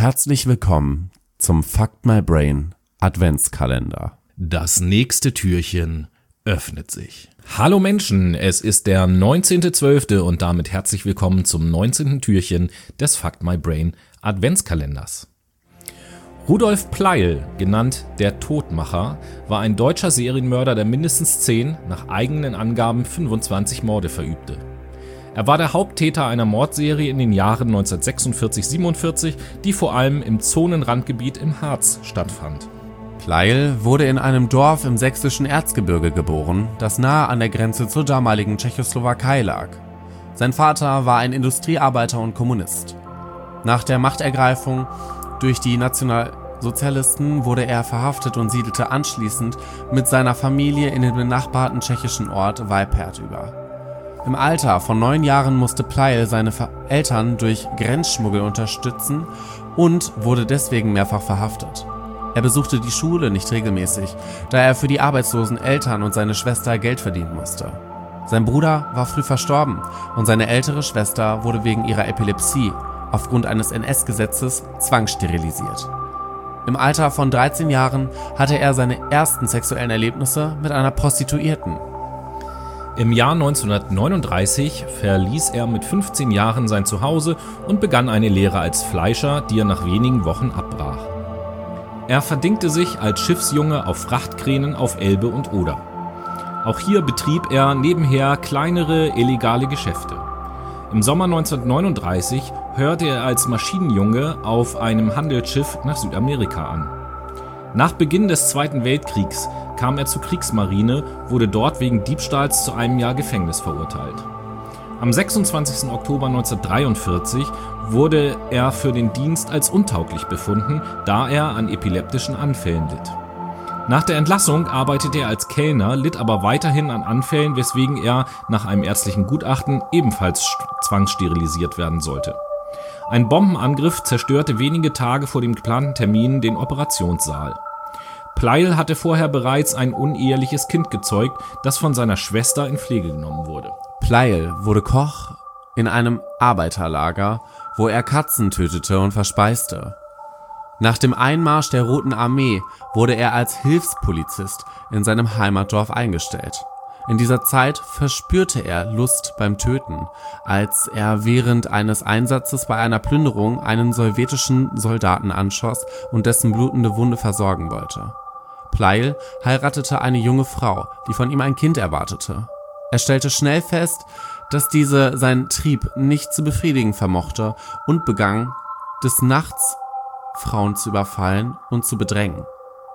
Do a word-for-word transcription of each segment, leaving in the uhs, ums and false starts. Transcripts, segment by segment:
Herzlich willkommen zum Fuck My Brain Adventskalender. Das nächste Türchen öffnet sich. Hallo Menschen, es ist der neunzehnter zwölfter und damit herzlich willkommen zum neunzehnten Türchen des Fuck My Brain Adventskalenders. Rudolf Pleil, genannt der Todmacher, war ein deutscher Serienmörder, der mindestens zehn, nach eigenen Angaben fünfundzwanzig Morde verübte. Er war der Haupttäter einer Mordserie in den Jahren neunzehnhundertsechsundvierzig siebenundvierzig, die vor allem im Zonenrandgebiet im Harz stattfand. Pleil wurde in einem Dorf im sächsischen Erzgebirge geboren, das nahe an der Grenze zur damaligen Tschechoslowakei lag. Sein Vater war ein Industriearbeiter und Kommunist. Nach der Machtergreifung durch die Nationalsozialisten wurde er verhaftet und siedelte anschließend mit seiner Familie in den benachbarten tschechischen Ort Weipert über. Im Alter von neun Jahren musste Pleil seine Eltern durch Grenzschmuggel unterstützen und wurde deswegen mehrfach verhaftet. Er besuchte die Schule nicht regelmäßig, da er für die arbeitslosen Eltern und seine Schwester Geld verdienen musste. Sein Bruder war früh verstorben und seine ältere Schwester wurde wegen ihrer Epilepsie aufgrund eines N S-Gesetzes zwangssterilisiert. Im Alter von dreizehn Jahren hatte er seine ersten sexuellen Erlebnisse mit einer Prostituierten. Im Jahr neunzehnhundertneununddreißig verließ er mit fünfzehn Jahren sein Zuhause und begann eine Lehre als Fleischer, die er nach wenigen Wochen abbrach. Er verdingte sich als Schiffsjunge auf Frachtkränen auf Elbe und Oder. Auch hier betrieb er nebenher kleinere illegale Geschäfte. Im Sommer neunzehnhundertneununddreißig hörte er als Maschinenjunge auf einem Handelsschiff nach Südamerika an. Nach Beginn des Zweiten Weltkriegs kam er zur Kriegsmarine, wurde dort wegen Diebstahls zu einem Jahr Gefängnis verurteilt. Am sechsundzwanzigsten Oktober neunzehnhundertdreiundvierzig wurde er für den Dienst als untauglich befunden, da er an epileptischen Anfällen litt. Nach der Entlassung arbeitete er als Kellner, litt aber weiterhin an Anfällen, weswegen er nach einem ärztlichen Gutachten ebenfalls zwangssterilisiert werden sollte. Ein Bombenangriff zerstörte wenige Tage vor dem geplanten Termin den Operationssaal. Pleil hatte vorher bereits ein uneheliches Kind gezeugt, das von seiner Schwester in Pflege genommen wurde. Pleil wurde Koch in einem Arbeiterlager, wo er Katzen tötete und verspeiste. Nach dem Einmarsch der Roten Armee wurde er als Hilfspolizist in seinem Heimatdorf eingestellt. In dieser Zeit verspürte er Lust beim Töten, als er während eines Einsatzes bei einer Plünderung einen sowjetischen Soldaten anschoss und dessen blutende Wunde versorgen wollte. Pleil heiratete eine junge Frau, die von ihm ein Kind erwartete. Er stellte schnell fest, dass diese seinen Trieb nicht zu befriedigen vermochte und begann, des Nachts Frauen zu überfallen und zu bedrängen.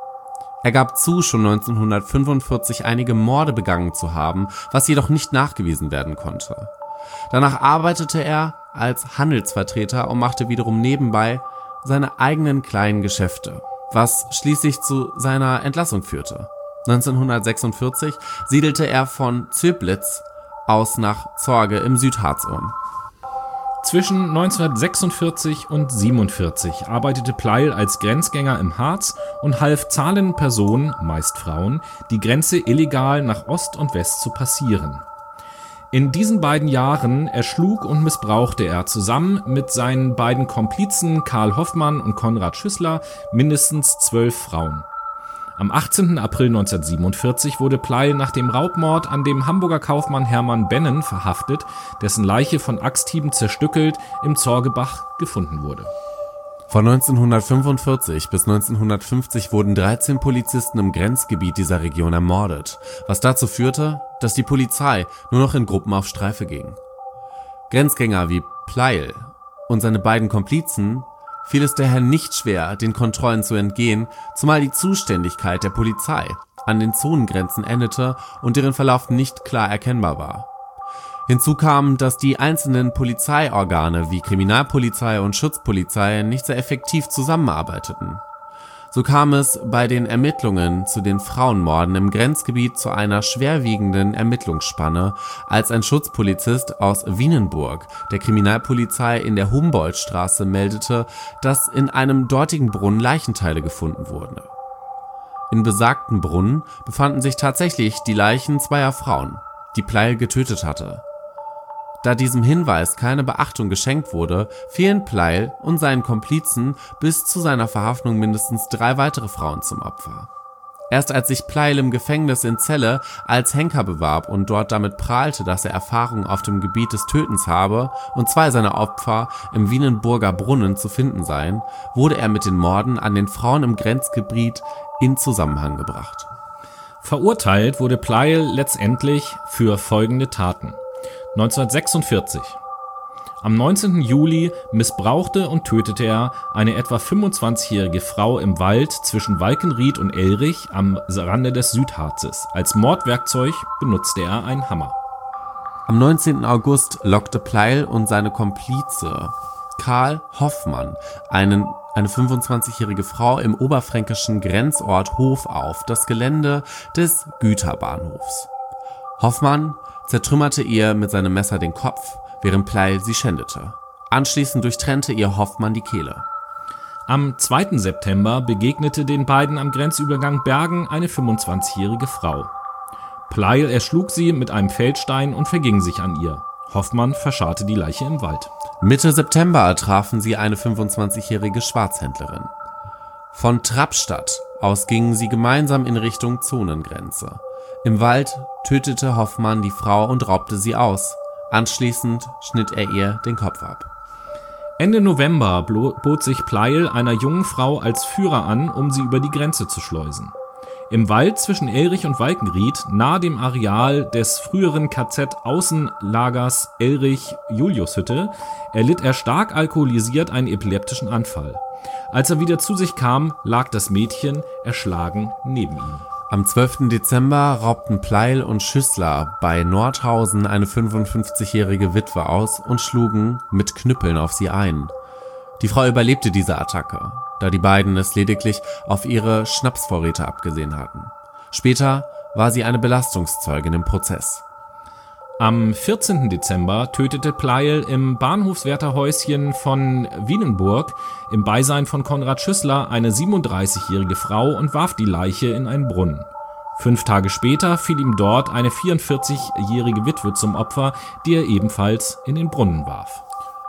Er gab zu, schon neunzehnhundertfünfundvierzig einige Morde begangen zu haben, was jedoch nicht nachgewiesen werden konnte. Danach arbeitete er als Handelsvertreter und machte wiederum nebenbei seine eigenen kleinen Geschäfte, was schließlich zu seiner Entlassung führte. neunzehnhundertsechsundvierzig siedelte er von Zöblitz aus nach Zorge im Südharz um. Zwischen neunzehnhundertsechsundvierzig und siebenundvierzig arbeitete Pleil als Grenzgänger im Harz und half zahlenden Personen, meist Frauen, die Grenze illegal nach Ost und West zu passieren. In diesen beiden Jahren erschlug und missbrauchte er zusammen mit seinen beiden Komplizen Karl Hoffmann und Konrad Schüssler mindestens zwölf Frauen. Am achtzehnten April neunzehnhundertsiebenundvierzig wurde Pleil nach dem Raubmord an dem Hamburger Kaufmann Hermann Bennen verhaftet, dessen Leiche von Axthieben zerstückelt im Zorgebach gefunden wurde. Von neunzehnhundertfünfundvierzig bis neunzehnhundertfünfzig wurden dreizehn Polizisten im Grenzgebiet dieser Region ermordet, was dazu führte, dass die Polizei nur noch in Gruppen auf Streife ging. Grenzgänger wie Pleil und seine beiden Komplizen fiel es daher nicht schwer, den Kontrollen zu entgehen, zumal die Zuständigkeit der Polizei an den Zonengrenzen endete und deren Verlauf nicht klar erkennbar war. Hinzu kam, dass die einzelnen Polizeiorgane wie Kriminalpolizei und Schutzpolizei nicht sehr effektiv zusammenarbeiteten. So kam es bei den Ermittlungen zu den Frauenmorden im Grenzgebiet zu einer schwerwiegenden Ermittlungsspanne, als ein Schutzpolizist aus Wienenburg der Kriminalpolizei in der Humboldtstraße meldete, dass in einem dortigen Brunnen Leichenteile gefunden wurden. In besagten Brunnen befanden sich tatsächlich die Leichen zweier Frauen, die Pleil getötet hatte. Da diesem Hinweis keine Beachtung geschenkt wurde, fielen Pleil und seinen Komplizen bis zu seiner Verhaftung mindestens drei weitere Frauen zum Opfer. Erst als sich Pleil im Gefängnis in Celle als Henker bewarb und dort damit prahlte, dass er Erfahrung auf dem Gebiet des Tötens habe und zwei seiner Opfer im Wienenburger Brunnen zu finden seien, wurde er mit den Morden an den Frauen im Grenzgebiet in Zusammenhang gebracht. Verurteilt wurde Pleil letztendlich für folgende Taten. neunzehnhundertsechsundvierzig. Am neunzehnten Juli missbrauchte und tötete er eine etwa fünfundzwanzigjährige Frau im Wald zwischen Walkenried und Elrich am Rande des Südharzes. Als Mordwerkzeug benutzte er einen Hammer. Am neunzehnten August lockte Pleil und seine Komplize Karl Hoffmann einen, eine fünfundzwanzigjährige Frau im oberfränkischen Grenzort Hof auf das Gelände des Güterbahnhofs. Hoffmann zertrümmerte ihr mit seinem Messer den Kopf, während Pleil sie schändete. Anschließend durchtrennte ihr Hoffmann die Kehle. Am zweiten September begegnete den beiden am Grenzübergang Bergen eine fünfundzwanzigjährige Frau. Pleil erschlug sie mit einem Feldstein und verging sich an ihr. Hoffmann verscharrte die Leiche im Wald. Mitte September trafen sie eine fünfundzwanzigjährige Schwarzhändlerin. Von Trappstadt aus gingen sie gemeinsam in Richtung Zonengrenze. Im Wald tötete Hoffmann die Frau und raubte sie aus. Anschließend schnitt er ihr den Kopf ab. Ende November bot sich Pleil einer jungen Frau als Führer an, um sie über die Grenze zu schleusen. Im Wald zwischen Elrich und Walkenried, nahe dem Areal des früheren K Z-Außenlagers Elrich-Juliushütte, erlitt er stark alkoholisiert einen epileptischen Anfall. Als er wieder zu sich kam, lag das Mädchen erschlagen neben ihm. Am zwölften Dezember raubten Pleil und Schüssler bei Nordhausen eine fünfundfünfzigjährige Witwe aus und schlugen mit Knüppeln auf sie ein. Die Frau überlebte diese Attacke, da die beiden es lediglich auf ihre Schnapsvorräte abgesehen hatten. Später war sie eine Belastungszeugin im Prozess. Am vierzehnten Dezember tötete Pleil im Bahnhofswärterhäuschen von Wienenburg im Beisein von Konrad Schüssler eine siebenunddreißigjährige Frau und warf die Leiche in einen Brunnen. Fünf Tage später fiel ihm dort eine vierundvierzigjährige Witwe zum Opfer, die er ebenfalls in den Brunnen warf.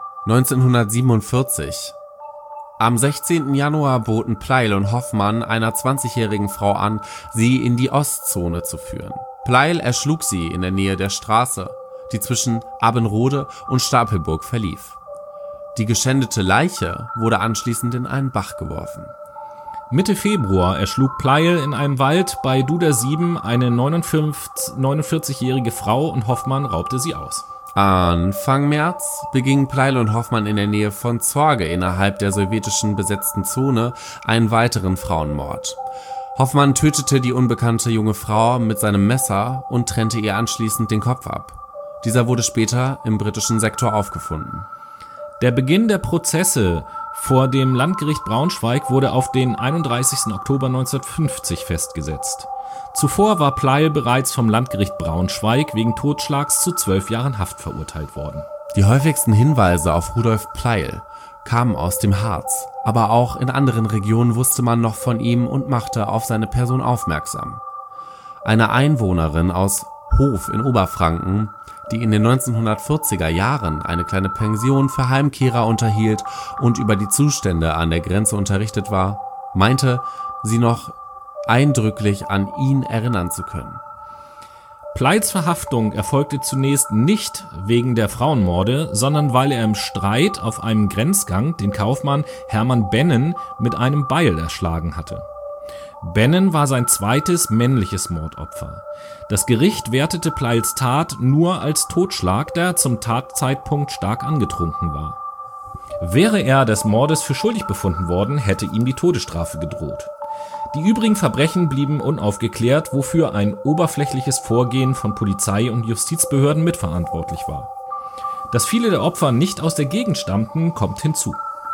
neunzehnhundertsiebenundvierzig. Am sechzehnten Januar boten Pleil und Hoffmann einer zwanzigjährigen Frau an, sie in die Ostzone zu führen. Pleil erschlug sie in der Nähe der Straße, die zwischen Abbenrode und Stapelburg verlief. Die geschändete Leiche wurde anschließend in einen Bach geworfen. Mitte Februar erschlug Pleil in einem Wald bei Dudersieben eine neunundvierzigjährige Frau und Hoffmann raubte sie aus. Anfang März begingen Pleil und Hoffmann in der Nähe von Zorge innerhalb der sowjetischen besetzten Zone einen weiteren Frauenmord. Hoffmann tötete die unbekannte junge Frau mit seinem Messer und trennte ihr anschließend den Kopf ab. Dieser wurde später im britischen Sektor aufgefunden. Der Beginn der Prozesse vor dem Landgericht Braunschweig wurde auf den einunddreißigsten Oktober neunzehnhundertfünfzig festgesetzt. Zuvor war Pleil bereits vom Landgericht Braunschweig wegen Totschlags zu zwölf Jahren Haft verurteilt worden. Die häufigsten Hinweise auf Rudolf Pleil kamen aus dem Harz, aber auch in anderen Regionen wusste man noch von ihm und machte auf seine Person aufmerksam. Eine Einwohnerin aus Hof in Oberfranken, die in den neunzehnhundertvierziger Jahren eine kleine Pension für Heimkehrer unterhielt und über die Zustände an der Grenze unterrichtet war, meinte, sie noch eindrücklich an ihn erinnern zu können. Pleils Verhaftung erfolgte zunächst nicht wegen der Frauenmorde, sondern weil er im Streit auf einem Grenzgang den Kaufmann Hermann Bennen mit einem Beil erschlagen hatte. Bennen war sein zweites männliches Mordopfer. Das Gericht wertete Pleils Tat nur als Totschlag, da er zum Tatzeitpunkt stark angetrunken war. Wäre er des Mordes für schuldig befunden worden, hätte ihm die Todesstrafe gedroht. Die übrigen Verbrechen blieben unaufgeklärt, wofür ein oberflächliches Vorgehen von Polizei und Justizbehörden mitverantwortlich war. Dass viele der Opfer nicht aus der Gegend stammten, kommt hinzu.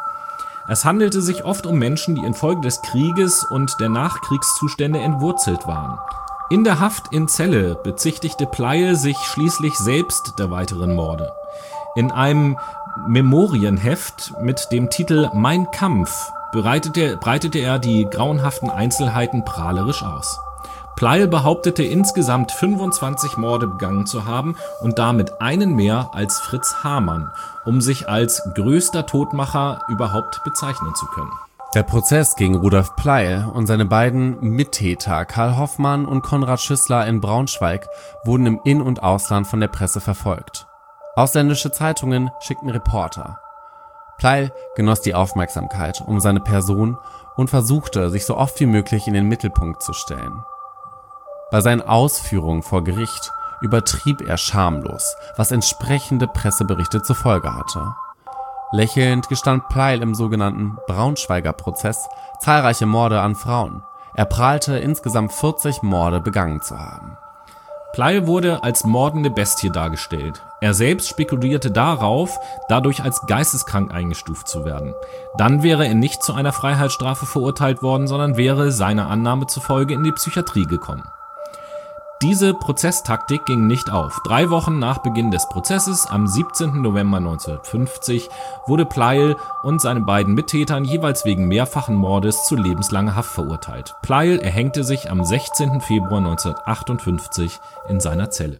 Es handelte sich oft um Menschen, die infolge des Krieges und der Nachkriegszustände entwurzelt waren. In der Haft in Celle bezichtigte Pleil sich schließlich selbst der weiteren Morde. In einem Memorienheft mit dem Titel Mein Kampf breitete, breitete er die grauenhaften Einzelheiten prahlerisch aus. Pleil behauptete insgesamt fünfundzwanzig Morde begangen zu haben und damit einen mehr als Fritz Hamann, um sich als größter Todmacher überhaupt bezeichnen zu können. Der Prozess gegen Rudolf Pleil und seine beiden Mittäter Karl Hoffmann und Konrad Schüssler in Braunschweig wurden im In- und Ausland von der Presse verfolgt. Ausländische Zeitungen schickten Reporter. Pleil genoss die Aufmerksamkeit um seine Person und versuchte, sich so oft wie möglich in den Mittelpunkt zu stellen. Bei seinen Ausführungen vor Gericht übertrieb er schamlos, was entsprechende Presseberichte zur Folge hatte. Lächelnd gestand Pleil im sogenannten Braunschweiger Prozess zahlreiche Morde an Frauen. Er prahlte, insgesamt vierzig Morde begangen zu haben. Pleil wurde als mordende Bestie dargestellt. Er selbst spekulierte darauf, dadurch als geisteskrank eingestuft zu werden. Dann wäre er nicht zu einer Freiheitsstrafe verurteilt worden, sondern wäre seiner Annahme zufolge in die Psychiatrie gekommen. Diese Prozesstaktik ging nicht auf. Drei Wochen nach Beginn des Prozesses, am siebzehnten November neunzehnhundertfünfzig, wurde Pleil und seine beiden Mittätern jeweils wegen mehrfachen Mordes zu lebenslanger Haft verurteilt. Pleil erhängte sich am sechzehnten Februar neunzehnhundertachtundfünfzig in seiner Zelle.